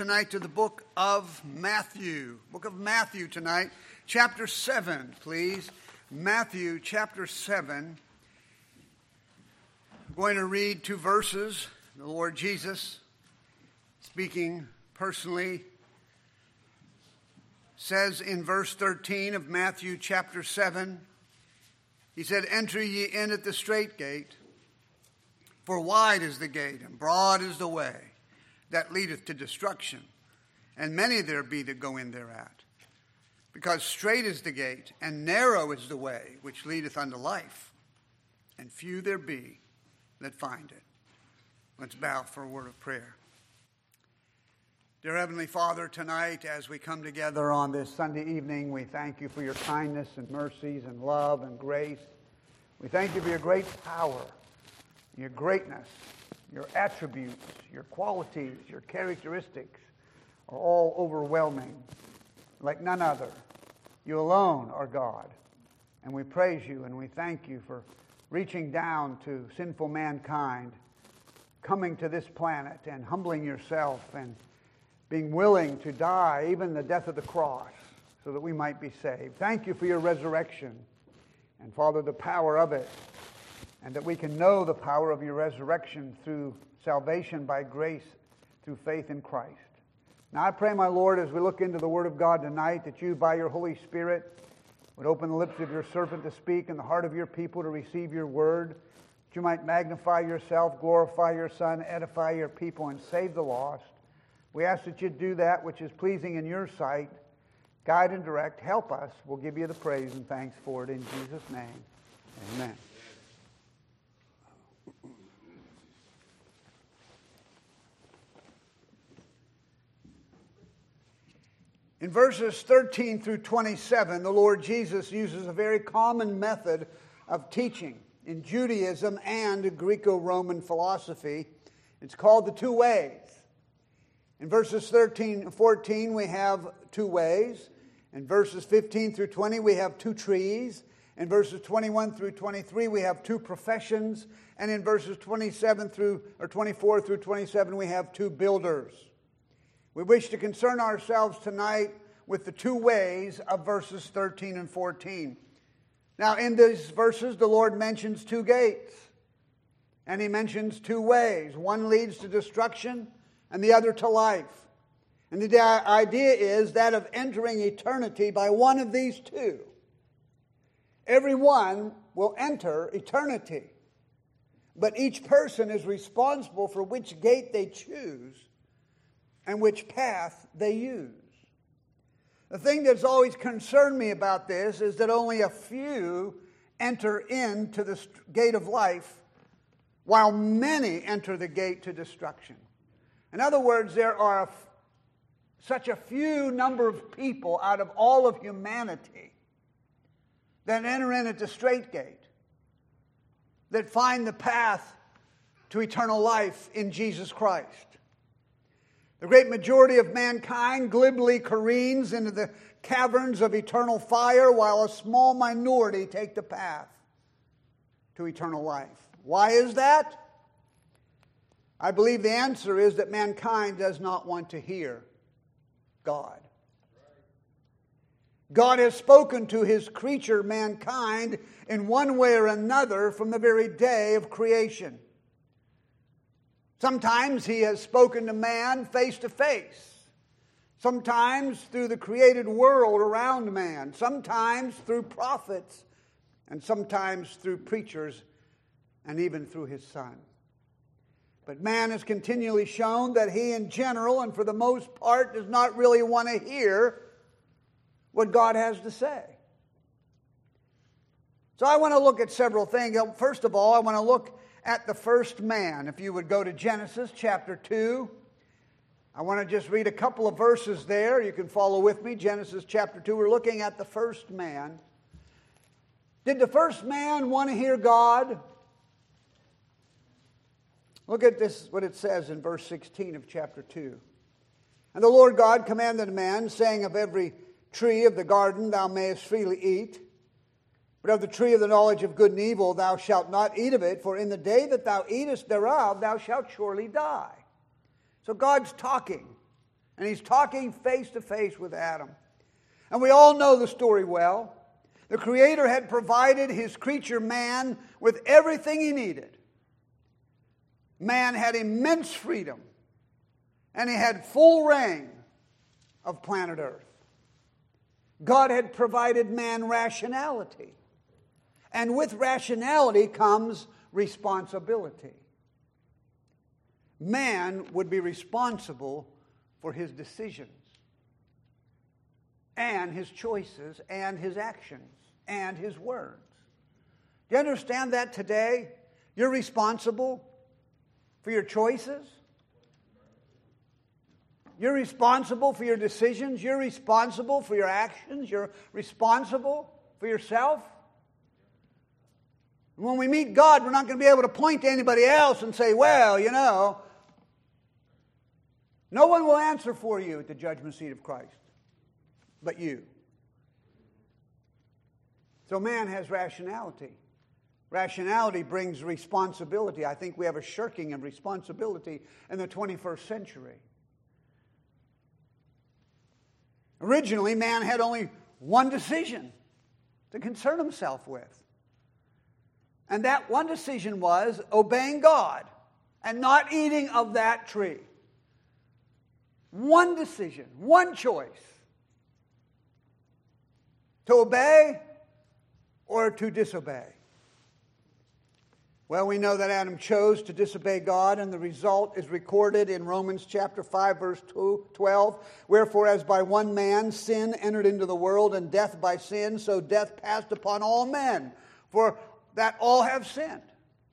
tonight to the book of Matthew. Book of Matthew tonight. Chapter 7, please. Matthew chapter 7. I'm going to read two verses. The Lord Jesus, speaking personally, says in verse 13 of Matthew chapter 7, he said, "Enter ye in at the strait gate, for wide is the gate, and broad is the way that leadeth to destruction, and many there be that go in thereat. Because strait is the gate, and narrow is the way which leadeth unto life, and few there be that find it." Let's bow for a word of prayer. Dear Heavenly Father, tonight as we come together on this Sunday evening, we thank you for your kindness and mercies and love and grace. We thank you for your great power, your greatness, your attributes, your qualities, your characteristics are all overwhelming, like none other. You alone are God. And we praise you and we thank you for reaching down to sinful mankind, coming to this planet and humbling yourself and being willing to die, even the death of the cross, so that we might be saved. Thank you for your resurrection and, Father, the power of it, and that we can know the power of your resurrection through salvation by grace through faith in Christ. Now I pray, my Lord, as we look into the Word of God tonight, that you, by your Holy Spirit, would open the lips of your servant to speak and the heart of your people to receive your word, that you might magnify yourself, glorify your Son, edify your people, and save the lost. We ask that you do that which is pleasing in your sight. Guide and direct. Help us. We'll give you the praise and thanks for it in Jesus' name. Amen. In verses 13 through 27, the Lord Jesus uses a very common method of teaching in Judaism and Greco-Roman philosophy. It's called the two ways. In verses 13 and 14, we have two ways. In verses 15 through 20, we have two trees. In verses 21 through 23, we have two professions. And in verses 24 through 27, we have two builders. We wish to concern ourselves tonight with the two ways of verses 13 and 14. Now, in these verses, the Lord mentions two gates. And he mentions two ways. One leads to destruction and the other to life. And the idea is that of entering eternity by one of these two. Everyone will enter eternity. But each person is responsible for which gate they choose and which path they use. The thing that's always concerned me about this is that only a few enter into the gate of life, while many enter the gate to destruction. In other words, there are such a few number of people out of all of humanity that enter in at the strait gate, that find the path to eternal life in Jesus Christ. The great majority of mankind glibly careens into the caverns of eternal fire, while a small minority take the path to eternal life. Why is that? I believe the answer is that mankind does not want to hear God. God has spoken to his creature, mankind, in one way or another from the very day of creation. Sometimes he has spoken to man face to face. Sometimes through the created world around man. Sometimes through prophets. And sometimes through preachers. And even through his Son. But man has continually shown that he in general and for the most part does not really want to hear what God has to say. So I want to look at several things. First of all, I want to look at the first man. If you would go to Genesis chapter 2. I want to just read a couple of verses there. You can follow with me. Genesis chapter 2. We're looking at the first man. Did the first man want to hear God? Look at this, what it says in verse 16 of chapter 2. "And the Lord God commanded a man, saying, Of every tree of the garden thou mayest freely eat, but of the tree of the knowledge of good and evil thou shalt not eat of it, for in the day that thou eatest thereof thou shalt surely die." So God's talking. And he's talking face to face with Adam. And we all know the story well. The Creator had provided his creature man with everything he needed. Man had immense freedom, and he had full reign of planet Earth. God had provided man rationality, and with rationality comes responsibility. Man would be responsible for his decisions and his choices and his actions and his words. Do you understand that today? You're responsible for your choices. You're responsible for your decisions. You're responsible for your actions. You're responsible for yourself. When we meet God, we're not going to be able to point to anybody else and say, well, you know. No one will answer for you at the judgment seat of Christ but you. So man has rationality. Rationality brings responsibility. I think we have a shirking of responsibility in the 21st century. Originally, man had only one decision to concern himself with. And that one decision was obeying God and not eating of that tree. One decision, one choice. To obey or to disobey. Well, we know that Adam chose to disobey God, and the result is recorded in Romans chapter 5, verse 12. Wherefore, as by one man sin entered into the world, and death by sin, so death passed upon all men, for that all have sinned.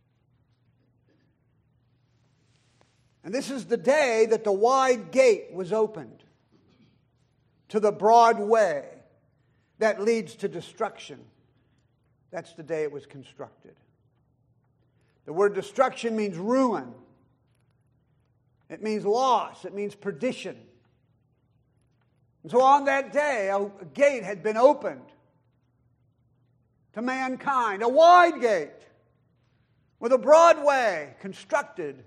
And this is the day that the wide gate was opened to the broad way that leads to destruction. That's the day it was constructed. The word destruction means ruin. It means loss. It means perdition. And so on that day, a gate had been opened to mankind, a wide gate with a broad way constructed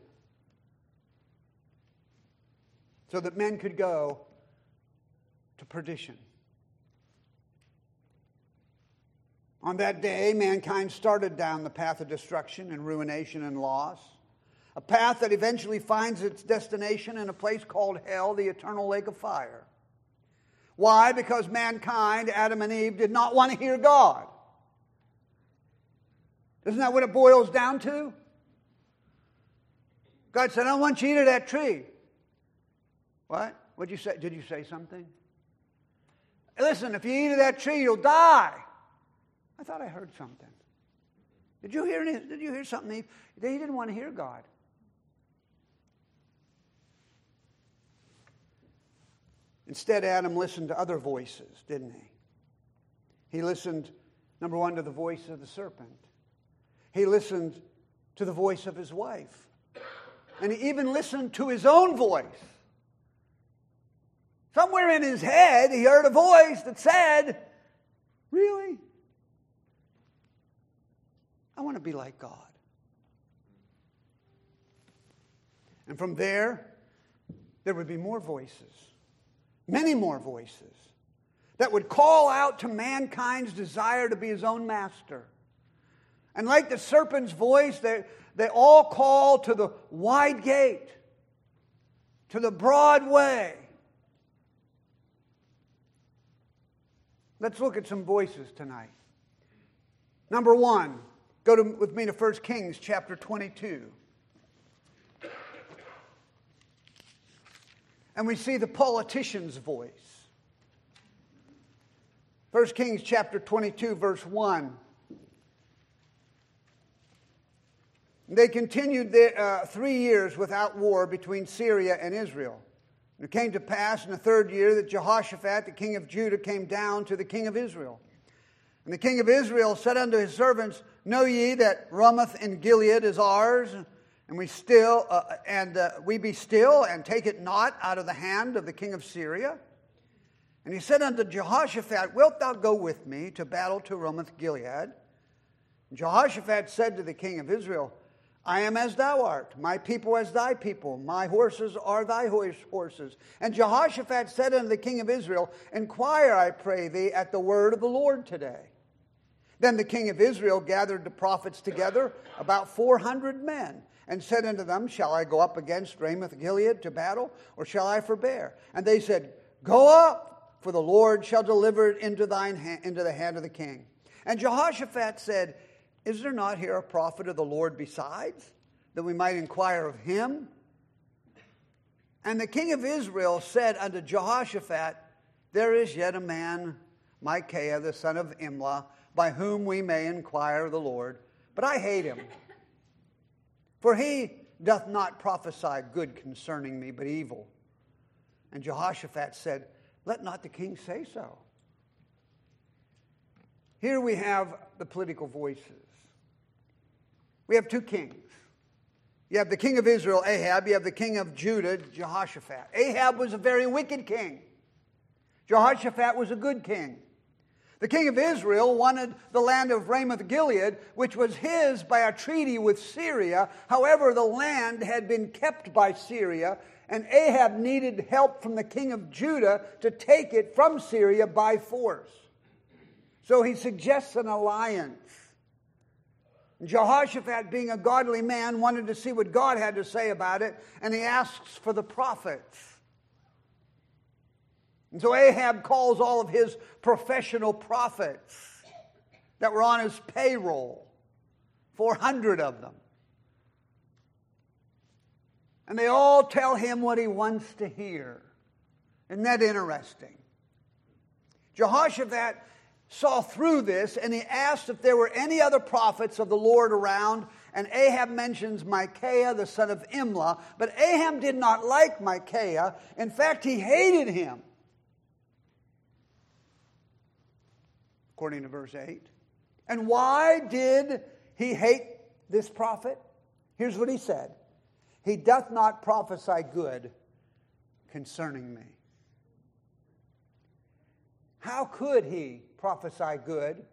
so that men could go to perdition. On that day, mankind started down the path of destruction and ruination and loss. A path that eventually finds its destination in a place called hell, the eternal lake of fire. Why? Because mankind, Adam and Eve, did not want to hear God. Isn't that what it boils down to? God said, I don't want you to eat of that tree. What? What'd you say? Did you say something? Listen, if you eat of that tree, you'll die. I thought I heard something. Did you hear something, Eve? They didn't want to hear God. Instead, Adam listened to other voices, didn't he? He listened, number one, to the voice of the serpent. He listened to the voice of his wife. And he even listened to his own voice. Somewhere in his head, he heard a voice that said, really? I want to be like God. And from there would be more voices, many more voices, that would call out to mankind's desire to be his own master. And like the serpent's voice, they all call to the wide gate, to the broad way. Let's look at some voices tonight. Number one, with me to 1 Kings chapter 22. And we see the politician's voice. 1 Kings chapter 22, verse 1. They continued 3 years without war between Syria and Israel. And it came to pass in the 3rd year that Jehoshaphat, the king of Judah, came down to the king of Israel. And the king of Israel said unto his servants, Know ye that Ramoth in Gilead is ours, and we be still, and take it not out of the hand of the king of Syria? And he said unto Jehoshaphat, Wilt thou go with me to battle to Ramoth Gilead? And Jehoshaphat said to the king of Israel, I am as thou art, my people as thy people, my horses are thy horses. And Jehoshaphat said unto the king of Israel, Inquire, I pray thee, at the word of the Lord today. Then the king of Israel gathered the prophets together, about 400 men, and said unto them, Shall I go up against Ramoth-Gilead to battle, or shall I forbear? And they said, Go up, for the Lord shall deliver it into the hand of the king. And Jehoshaphat said, Is there not here a prophet of the Lord besides, that we might inquire of him? And the king of Israel said unto Jehoshaphat, There is yet a man, Micaiah the son of Imlah, by whom we may inquire of the Lord. But I hate him, for he doth not prophesy good concerning me, but evil. And Jehoshaphat said, Let not the king say so. Here we have the political voices. We have two kings. You have the king of Israel, Ahab. You have the king of Judah, Jehoshaphat. Ahab was a very wicked king. Jehoshaphat was a good king. The king of Israel wanted the land of Ramoth-Gilead, which was his by a treaty with Syria. However, the land had been kept by Syria, and Ahab needed help from the king of Judah to take it from Syria by force. So he suggests an alliance. Jehoshaphat, being a godly man, wanted to see what God had to say about it, and he asks for the prophets. And so Ahab calls all of his professional prophets that were on his payroll, 400 of them. And they all tell him what he wants to hear. Isn't that interesting? Jehoshaphat saw through this, and he asked if there were any other prophets of the Lord around. And Ahab mentions Micaiah, the son of Imlah. But Ahab did not like Micaiah. In fact, he hated him. According to verse 8. And why did he hate this prophet? Here's what he said. He doth not prophesy good concerning me. How could he prophesy good?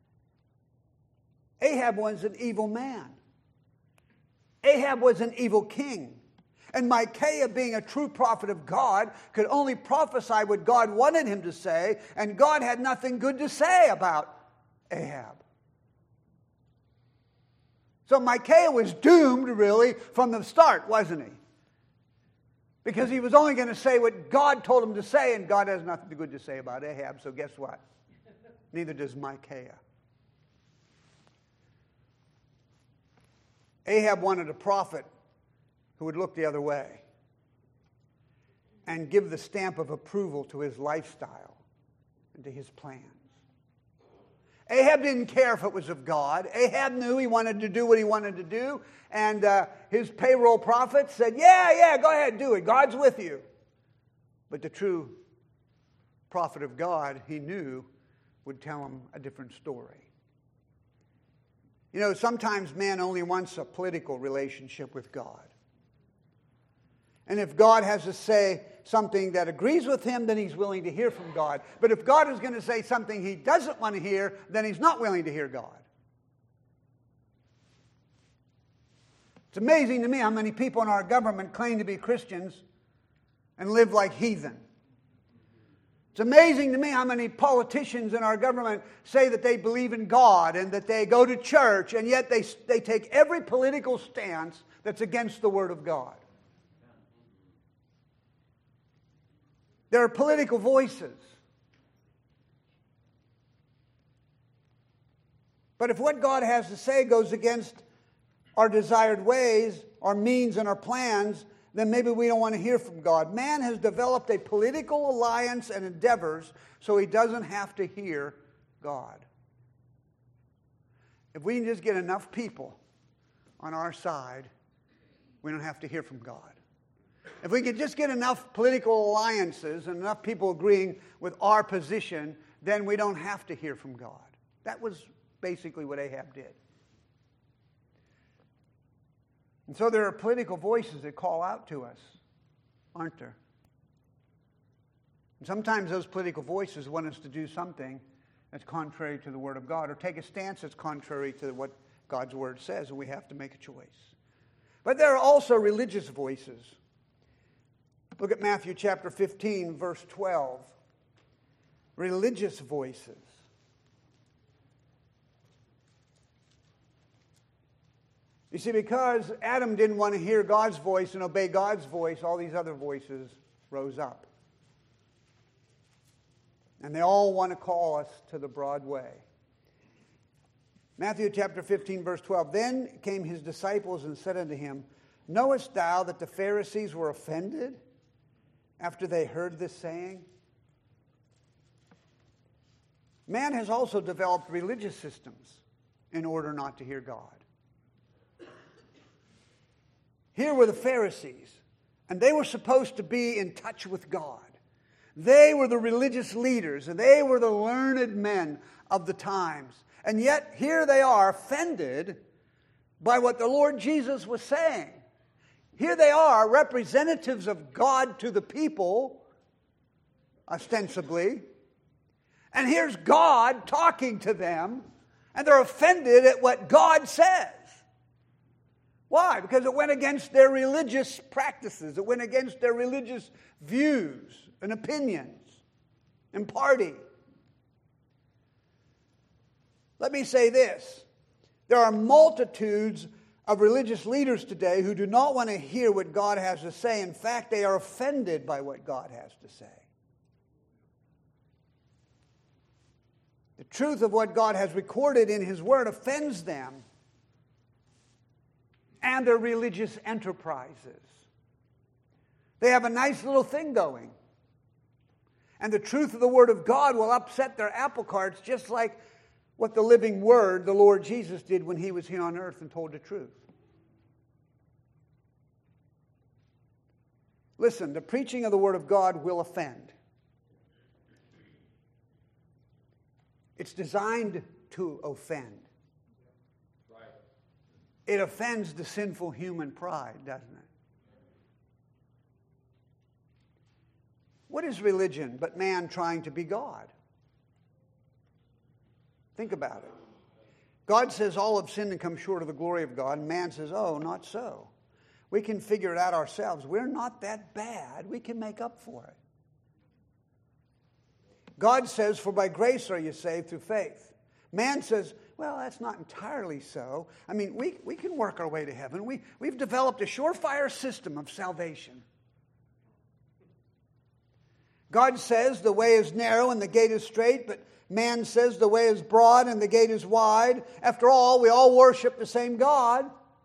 Ahab was an evil man. Ahab was an evil king. And Micaiah, being a true prophet of God, could only prophesy what God wanted him to say, and God had nothing good to say about Ahab. So Micaiah was doomed, really, from the start, wasn't he? Because he was only going to say what God told him to say, and God has nothing good to say about Ahab, so guess what? Neither does Micaiah. Ahab wanted a prophet who would look the other way and give the stamp of approval to his lifestyle and to his plans. Ahab didn't care if it was of God. Ahab knew he wanted to do what he wanted to do, and his payroll prophets said, yeah, go ahead, do it. God's with you. But the true prophet of God, he knew, would tell him a different story. You know, sometimes man only wants a political relationship with God. And if God has to say something that agrees with him, then he's willing to hear from God. But if God is going to say something he doesn't want to hear, then he's not willing to hear God. It's amazing to me how many people in our government claim to be Christians and live like heathen. It's amazing to me how many politicians in our government say that they believe in God and that they go to church, and yet they take every political stance that's against the Word of God. There are political voices. But if what God has to say goes against our desired ways, our means, and our plans, then maybe we don't want to hear from God. Man has developed a political alliance and endeavors so he doesn't have to hear God. If we can just get enough people on our side, we don't have to hear from God. If we could just get enough political alliances and enough people agreeing with our position, then we don't have to hear from God. That was basically what Ahab did. And so there are political voices that call out to us, aren't there? And sometimes those political voices want us to do something that's contrary to the Word of God, or take a stance that's contrary to what God's Word says, and we have to make a choice. But there are also religious voices. Look at Matthew chapter 15, verse 12. Religious voices. You see, because Adam didn't want to hear God's voice and obey God's voice, all these other voices rose up. And they all want to call us to the broad way. Matthew chapter 15, verse 12. Then came his disciples and said unto him, Knowest thou that the Pharisees were offended after they heard this saying? Man has also developed religious systems in order not to hear God. Here were the Pharisees, and they were supposed to be in touch with God. They were the religious leaders, and they were the learned men of the times. And yet, here they are, offended by what the Lord Jesus was saying. Here they are, representatives of God to the people, ostensibly. And here's God talking to them, and they're offended at what God says. Why? Because it went against their religious practices. It went against their religious views and opinions and party. Let me say this. There are multitudes of religious leaders today who do not want to hear what God has to say. In fact, they are offended by what God has to say. The truth of what God has recorded in His Word offends them and their religious enterprises. They have a nice little thing going. And the truth of the Word of God will upset their apple carts, just like what the living Word, the Lord Jesus, did when He was here on earth and told the truth. Listen, the preaching of the Word of God will offend. It's designed to offend. It offends the sinful human pride, doesn't it? What is religion but man trying to be God? Think about it. God says all have sinned and come short of the glory of God, and man says, oh, not so. We can figure it out ourselves. We're not that bad. We can make up for it. God says, for by grace are you saved through faith. Man says, well, that's not entirely so. I mean, we can work our way to heaven. We've developed a surefire system of salvation. God says the way is narrow and the gate is straight, but man says the way is broad and the gate is wide. After all, we all worship the same God.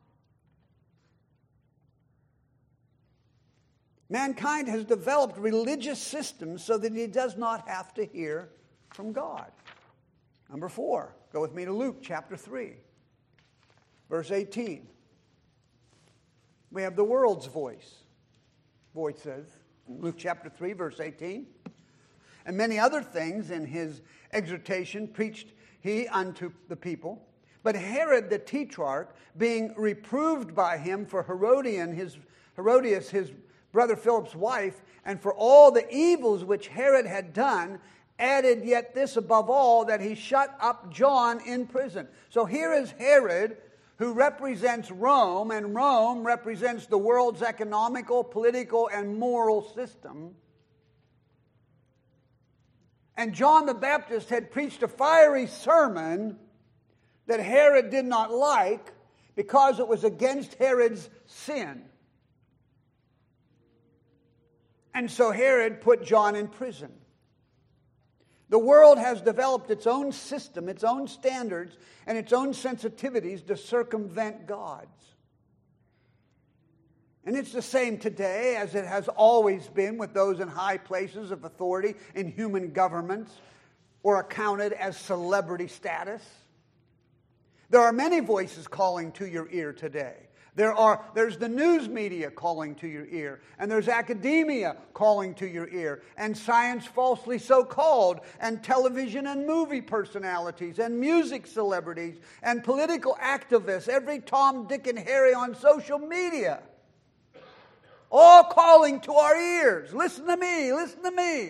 Mankind has developed religious systems so that he does not have to hear from God. Number 4, go with me to Luke chapter 3, verse 18. We have the world's voice. Voice says, Luke chapter 3, verse 18. And many other things in his exhortation preached he unto the people. But Herod the Tetrarch, being reproved by him for Herodias, his brother Philip's wife, and for all the evils which Herod had done, added yet this above all, that he shut up John in prison. So here is Herod, who represents Rome, and Rome represents the world's economical, political, and moral system. And John the Baptist had preached a fiery sermon that Herod did not like because it was against Herod's sin. And so Herod put John in prison. The world has developed its own system, its own standards, and its own sensitivities to circumvent God's. And it's the same today as it has always been with those in high places of authority in human governments or accounted as celebrity status. There are many voices calling to your ear today. There's the news media calling to your ear, and there's academia calling to your ear, and science falsely so called, and television and movie personalities, and music celebrities, and political activists, every Tom, Dick, and Harry on social media. All calling to our ears. Listen to me, listen to me.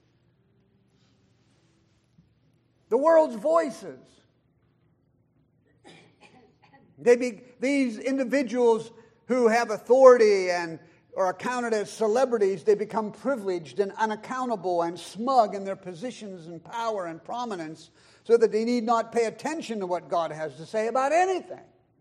The world's voices. These individuals who have authority and are accounted as celebrities, they become privileged and unaccountable and smug in their positions and power and prominence, so that they need not pay attention to what God has to say about anything.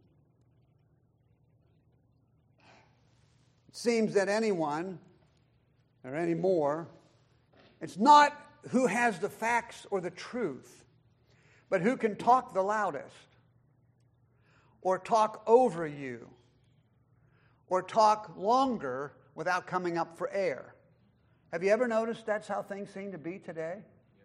It seems that anyone, or any more, it's not who has the facts or the truth, but who can talk the loudest, or talk over you, or talk longer without coming up for air. Have you ever noticed that's how things seem to be today?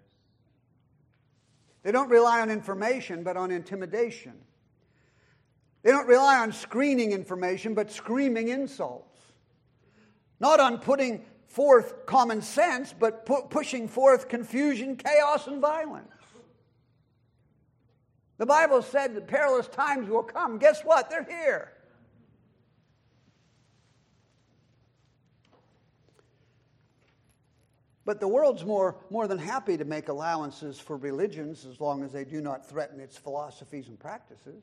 They don't rely on information, but on intimidation. They don't rely on screening information, but screaming insults. Not on putting forth common sense, but pushing forth confusion, chaos, and violence. The Bible said that perilous times will come. Guess what? They're here. But the world's more than happy to make allowances for religions as long as they do not threaten its philosophies and practices.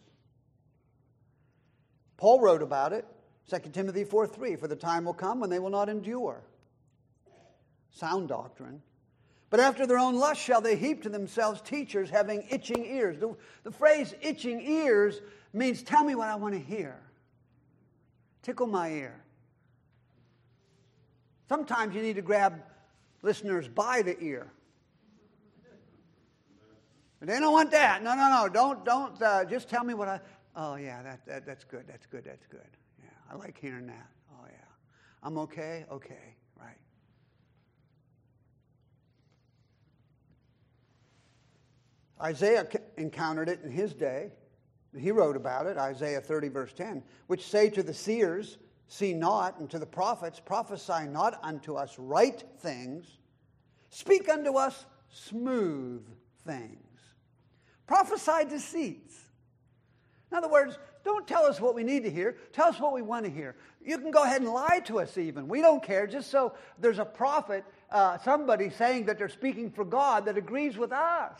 Paul wrote about it, 2 Timothy 4:3, for the time will come when they will not endure sound doctrine, but after their own lust shall they heap to themselves teachers having itching ears. The phrase itching ears means tell me what I want to hear. Tickle my ear. Sometimes you need to grab listeners by the ear. But they don't want that. No. Don't. Just tell me what I. Oh yeah, that's good. That's good. Yeah, I like hearing that. Oh yeah, I'm okay. Okay, right. Isaiah encountered it in his day. He wrote about it, Isaiah 30 verse 10, which say to the seers, see not, and to the prophets, prophesy not unto us right things, speak unto us smooth things. Prophesy deceits. In other words, don't tell us what we need to hear. Tell us what we want to hear. You can go ahead and lie to us even. We don't care. Just so there's a prophet, somebody saying that they're speaking for God that agrees with us.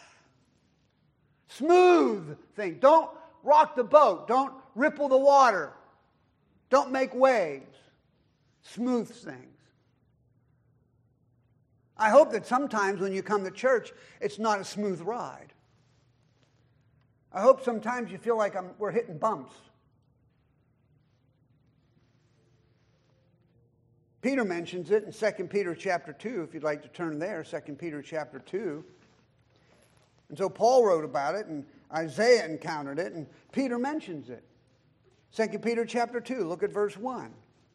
Smooth things. Don't rock the boat. Don't ripple the water. Don't make waves. Smooth things. I hope that sometimes when you come to church, it's not a smooth ride. I hope sometimes you feel like we're hitting bumps. Peter mentions it in 2 Peter chapter 2, if you'd like to turn there, 2 Peter chapter 2. And so Paul wrote about it, and Isaiah encountered it, and Peter mentions it. 2 Peter chapter 2, look at verse 1.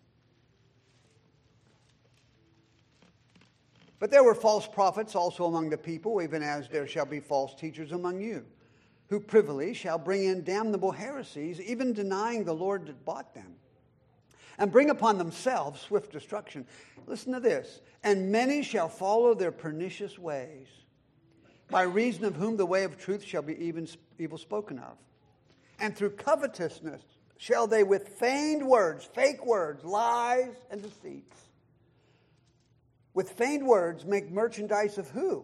But there were false prophets also among the people, even as there shall be false teachers among you, who privily shall bring in damnable heresies, even denying the Lord that bought them, and bring upon themselves swift destruction. Listen to this. And many shall follow their pernicious ways, by reason of whom the way of truth shall be even evil spoken of. And through covetousness shall they with feigned words, fake words, lies and deceits, with feigned words make merchandise of who?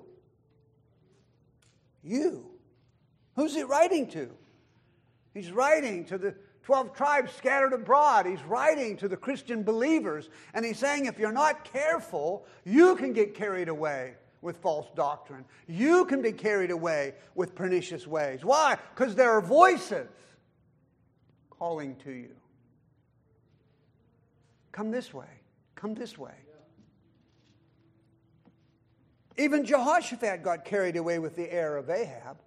You. Who's he writing to? He's writing to the 12 tribes scattered abroad. He's writing to the Christian believers. And he's saying if you're not careful, you can get carried away with false doctrine. You can be carried away with pernicious ways. Why? Because there are voices calling to you. Come this way. Come this way. Even Jehoshaphat got carried away with the error of Ahab.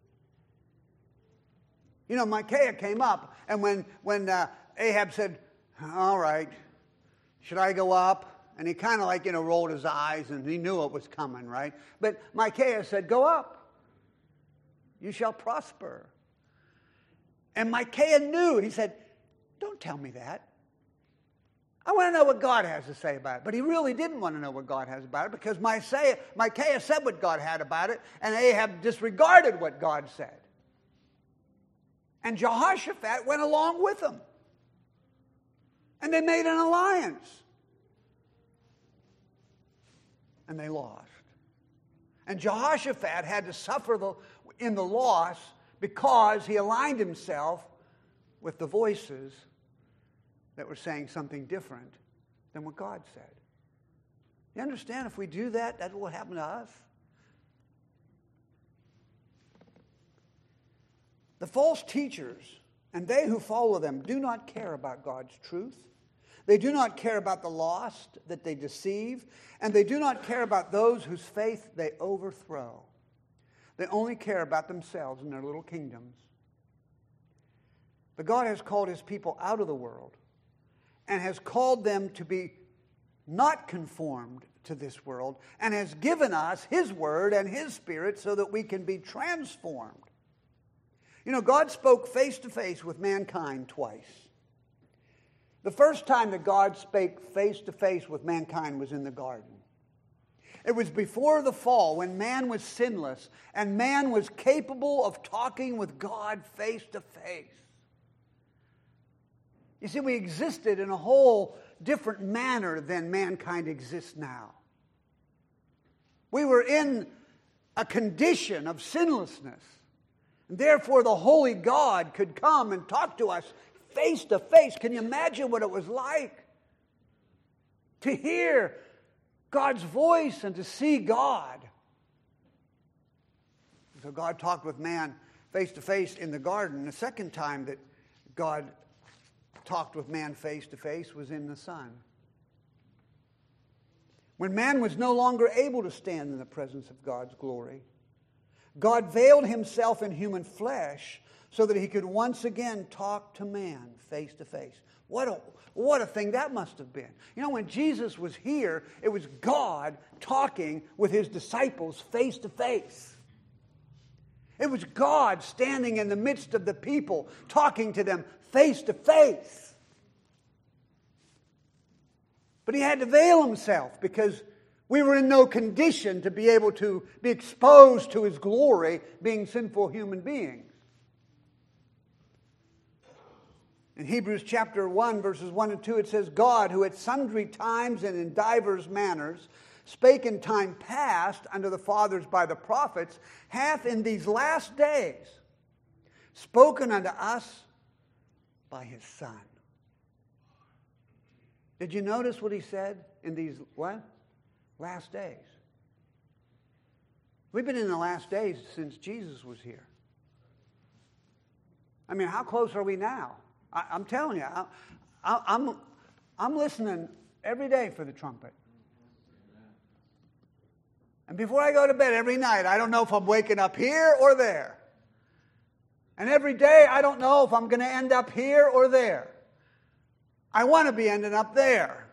You know, Micaiah came up, and when Ahab said, all right, should I go up? And he kind of rolled his eyes, and he knew it was coming, right? But Micaiah said, go up. You shall prosper. And Micaiah knew. He said, don't tell me that. I want to know what God has to say about it. But he really didn't want to know what God has about it, because Micaiah said what God had about it, and Ahab disregarded what God said. And Jehoshaphat went along with him. And they made an alliance. And they lost. And Jehoshaphat had to suffer in the loss because he aligned himself with the voices that we're saying something different than what God said. You understand? If we do that, that's what will happen to us. The false teachers and they who follow them do not care about God's truth. They do not care about the lost that they deceive, and they do not care about those whose faith they overthrow. They only care about themselves and their little kingdoms. But God has called his people out of the world and has called them to be not conformed to this world, and has given us his word and his spirit so that we can be transformed. You know, God spoke face to face with mankind twice. The first time that God spake face to face with mankind was in the garden. It was before the fall, when man was sinless and man was capable of talking with God face to face. You see, we existed in a whole different manner than mankind exists now. We were in a condition of sinlessness. And therefore, the holy God could come and talk to us face to face. Can you imagine what it was like to hear God's voice and to see God? So God talked with man face to face in the garden. The second time that God talked with man face to face was in the Son. When man was no longer able to stand in the presence of God's glory, God veiled himself in human flesh so that he could once again talk to man face to face. What a thing that must have been. You know, when Jesus was here, it was God talking with his disciples face to face. It was God standing in the midst of the people, talking to them face to face. But he had to veil himself because we were in no condition to be able to be exposed to his glory, being sinful human beings. In Hebrews chapter 1, verses 1 and 2, it says, God, who at sundry times and in divers manners spake in time past unto the fathers by the prophets, hath in these last days spoken unto us by his Son. Did you notice what he said in these what? Last days. We've been in the last days since Jesus was here. I mean, how close are we now? I'm telling you, I'm listening every day for the trumpet. And before I go to bed every night, I don't know if I'm waking up here or there. And every day, I don't know if I'm going to end up here or there. I want to be ending up there.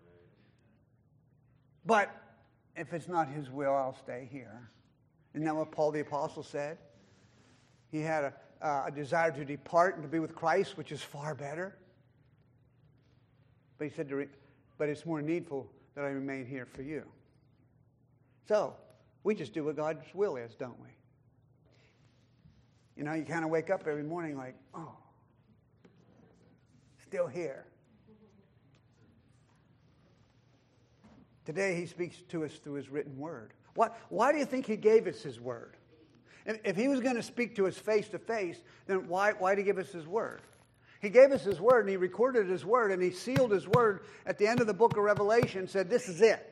But if it's not his will, I'll stay here. Isn't that what Paul the Apostle said? He had a desire to depart and to be with Christ, which is far better. But he said, but it's more needful that I remain here for you. So, we just do what God's will is, don't we? You know, you kind of wake up every morning like, oh, still here. Today he speaks to us through his written word. Why do you think he gave us his word? If he was going to speak to us face to face, then why did he give us his word? He gave us his word and he recorded his word and he sealed his word at the end of the book of Revelation and said, this is it.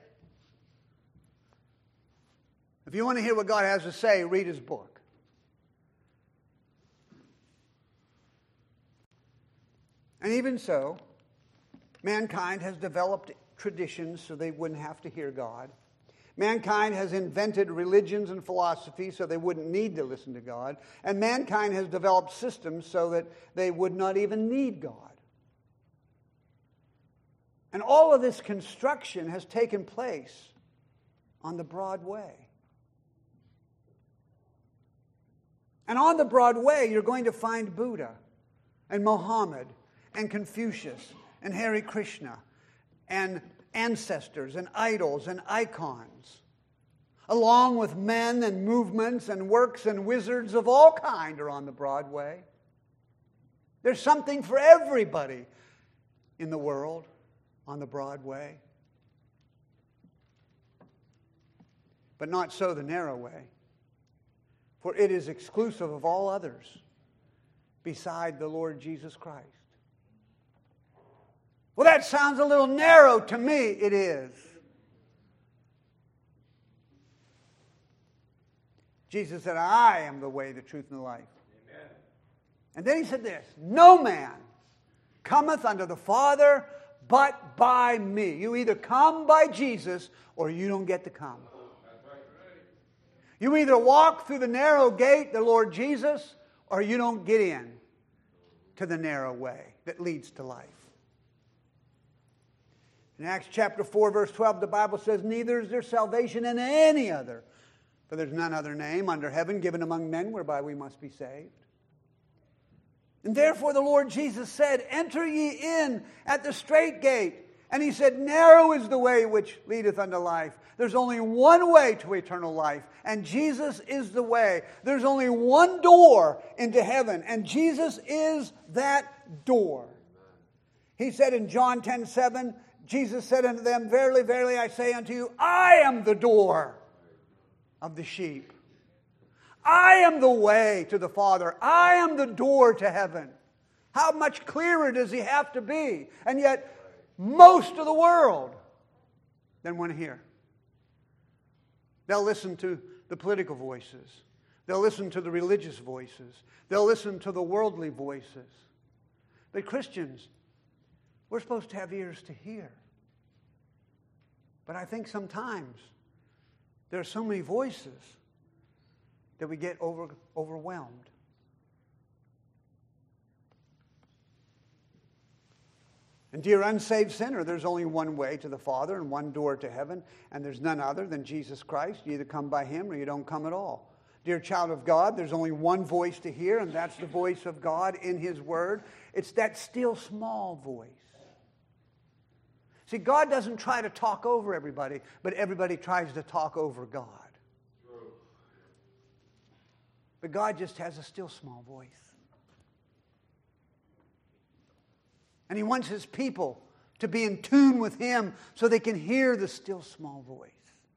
If you want to hear what God has to say, read his book. And even so, mankind has developed traditions so they wouldn't have to hear God. Mankind has invented religions and philosophies so they wouldn't need to listen to God. And mankind has developed systems so that they would not even need God. And all of this construction has taken place on the broad way. And on the broad way, you're going to find Buddha and Mohammed and Confucius and Hare Krishna and ancestors and idols and icons, along with men and movements and works and wizards of all kind are on the broad way. There's something for everybody in the world on the broad way. But not so the narrow way, for it is exclusive of all others beside the Lord Jesus Christ. Well, that sounds a little narrow to me. It is. Jesus said, I am the way, the truth, and the life. Amen. And then he said this, no man cometh unto the Father but by me. You either come by Jesus or you don't get to come. You either walk through the narrow gate, the Lord Jesus, or you don't get in to the narrow way that leads to life. In Acts chapter 4, verse 12, the Bible says, neither is there salvation in any other, for there's none other name under heaven given among men whereby we must be saved. And therefore the Lord Jesus said, enter ye in at the strait gate. And he said, narrow is the way which leadeth unto life. There's only one way to eternal life, and Jesus is the way. There's only one door into heaven, and Jesus is that door. He said in John 10:7, Jesus said unto them, verily, verily, I say unto you, I am the door of the sheep. I am the way to the Father. I am the door to heaven. How much clearer does he have to be? And yet, most of the world doesn't want to hear. They'll listen to the political voices. They'll listen to the religious voices. They'll listen to the worldly voices. But Christians, we're supposed to have ears to hear. But I think sometimes there are so many voices that we get overwhelmed. And dear unsaved sinner, there's only one way to the Father and one door to heaven, and there's none other than Jesus Christ. You either come by him or you don't come at all. Dear child of God, there's only one voice to hear, and that's the voice of God in his word. It's that still small voice. See, God doesn't try to talk over everybody, but everybody tries to talk over God. But God just has a still small voice. And he wants his people to be in tune with him so they can hear the still small voice.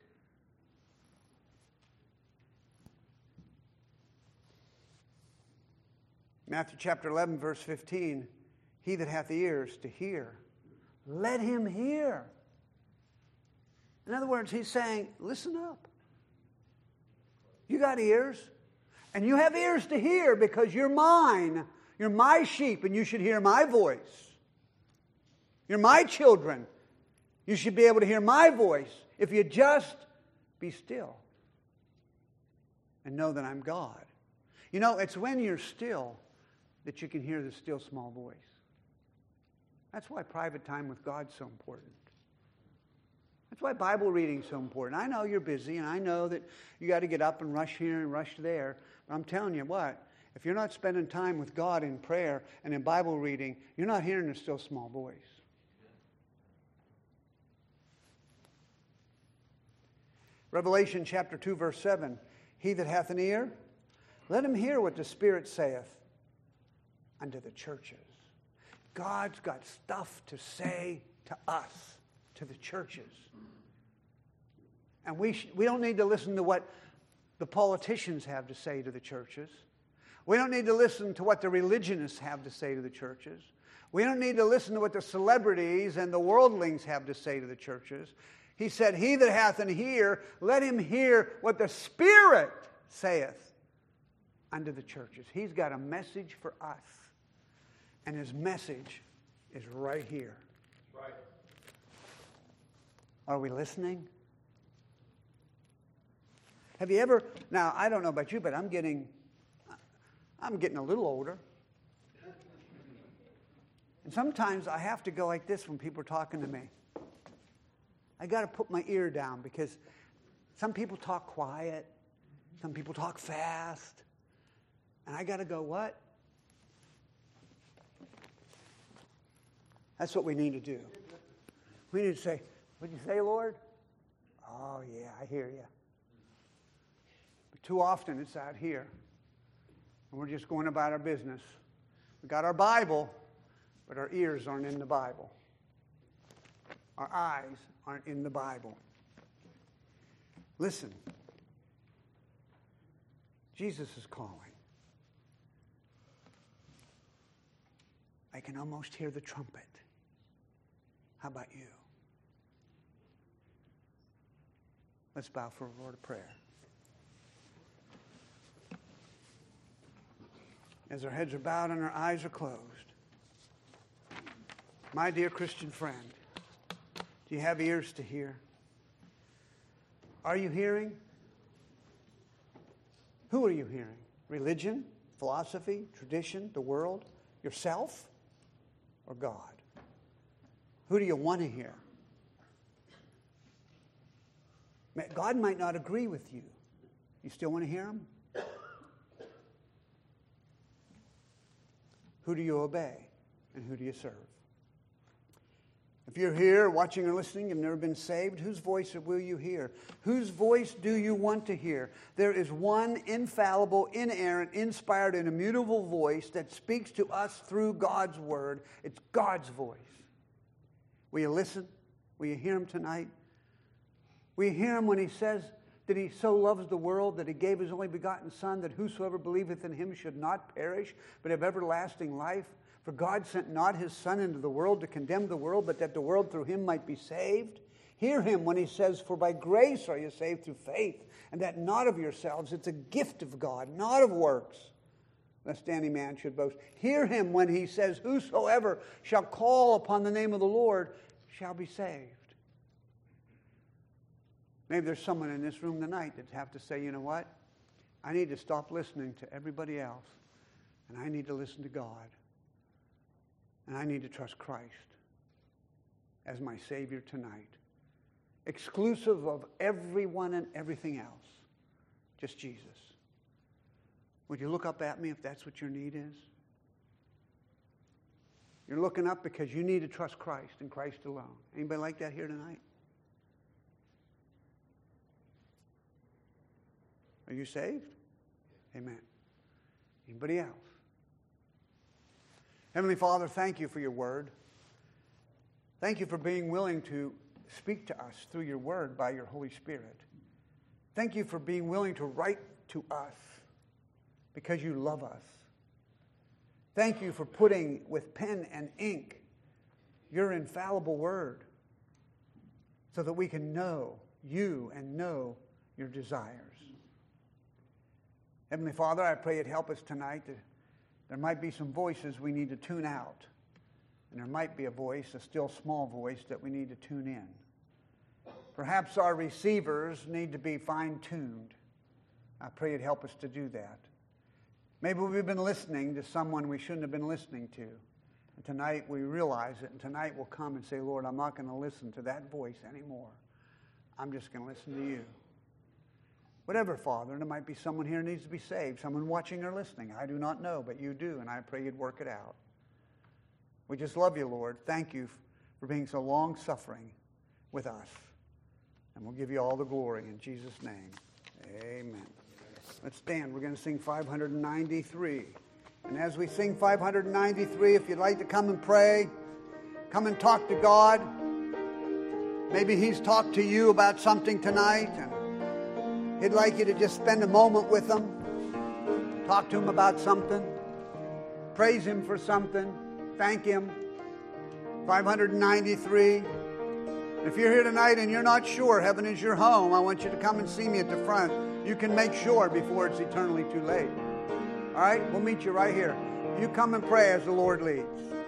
Matthew chapter 11, verse 15. He that hath ears to hear, let him hear. In other words, he's saying, listen up. You got ears. And you have ears to hear because you're mine. You're my sheep and you should hear my voice. You're my children. You should be able to hear my voice if you just be still and know that I'm God. You know, it's when you're still that you can hear the still small voice. That's why private time with God's so important. That's why Bible reading's so important. I know you're busy and I know that you got to get up and rush here and rush there. But I'm telling you what, if you're not spending time with God in prayer and in Bible reading, you're not hearing the still small voice. Revelation chapter 2, verse 7. He that hath an ear, let him hear what the Spirit saith unto the churches. God's got stuff to say to us, to the churches. And we don't need to listen to what the politicians have to say to the churches. We don't need to listen to what the religionists have to say to the churches. We don't need to listen to what the celebrities and the worldlings have to say to the churches. He said, he that hath an ear, let him hear what the Spirit saith unto the churches. He's got a message for us. And his message is right here. Right. Are we listening? Have you ever, now I don't know about you, but I'm getting a little older. And sometimes I have to go like this when people are talking to me. I got to put my ear down because some people talk quiet, some people talk fast, and I got to go, what? That's what we need to do. We need to say, what'd you say, Lord? Oh, yeah, I hear you. But too often it's out here, and we're just going about our business. We got our Bible, but our ears aren't in the Bible. Our eyes aren't in the Bible. Listen. Jesus is calling. I can almost hear the trumpet. How about you? Let's bow for a word of prayer. As our heads are bowed and our eyes are closed, my dear Christian friend, do you have ears to hear? Are you hearing? Who are you hearing? Religion, philosophy, tradition, the world, yourself, or God? Who do you want to hear? God might not agree with you. You still want to hear him? Who do you obey? And who do you serve? If you're here watching or listening, you've never been saved, whose voice will you hear? Whose voice do you want to hear? There is one infallible, inerrant, inspired, and immutable voice that speaks to us through God's word. It's God's voice. Will you listen? Will you hear him tonight? Will you hear him when he says that he so loves the world that he gave his only begotten Son, that whosoever believeth in him should not perish, but have everlasting life? For God sent not his Son into the world to condemn the world, but that the world through him might be saved. Hear him when he says, for by grace are you saved through faith, and that not of yourselves. It's a gift of God, not of works, lest any man should boast. Hear him when he says, whosoever shall call upon the name of the Lord shall be saved. Maybe there's someone in this room tonight that have to say, you know what? I need to stop listening to everybody else, and I need to listen to God. And I need to trust Christ as my Savior tonight. Exclusive of everyone and everything else. Just Jesus. Would you look up at me if that's what your need is? You're looking up because you need to trust Christ and Christ alone. Anybody like that here tonight? Are you saved? Amen. Anybody else? Heavenly Father, thank you for your word. Thank you for being willing to speak to us through your word by your Holy Spirit. Thank you for being willing to write to us because you love us. Thank you for putting with pen and ink your infallible word so that we can know you and know your desires. Heavenly Father, I pray you'd help us tonight. There might be some voices we need to tune out. And there might be a voice, a still small voice, that we need to tune in. Perhaps our receivers need to be fine-tuned. I pray you'd help us to do that. Maybe we've been listening to someone we shouldn't have been listening to. And tonight we realize it, and tonight we'll come and say, Lord, I'm not going to listen to that voice anymore. I'm just going to listen to you. Whatever, Father, and there might be someone here who needs to be saved, someone watching or listening. I do not know, but you do, and I pray you'd work it out. We just love you, Lord. Thank you for being so long-suffering with us. And we'll give you all the glory in Jesus' name. Amen. Let's stand. We're going to sing 593. And as we sing 593, if you'd like to come and pray, come and talk to God. Maybe he's talked to you about something tonight, and he'd like you to just spend a moment with him. Talk to him about something. Praise him for something. Thank him. 593. If you're here tonight and you're not sure heaven is your home, I want you to come and see me at the front. You can make sure before it's eternally too late. All right? We'll meet you right here. You come and pray as the Lord leads.